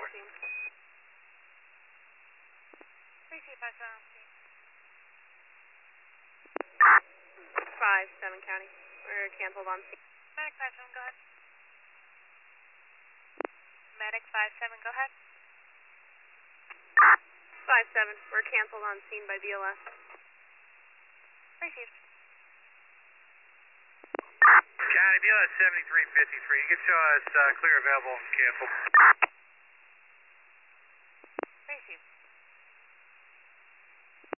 on scene. 3257 on scene. 5-7 County. We're canceled on scene. Medic 57, go ahead. Medic 57, go ahead. 5-7. We're canceled on scene by BLS. Received. County, BLS 7353. You can show us clear available and cancel.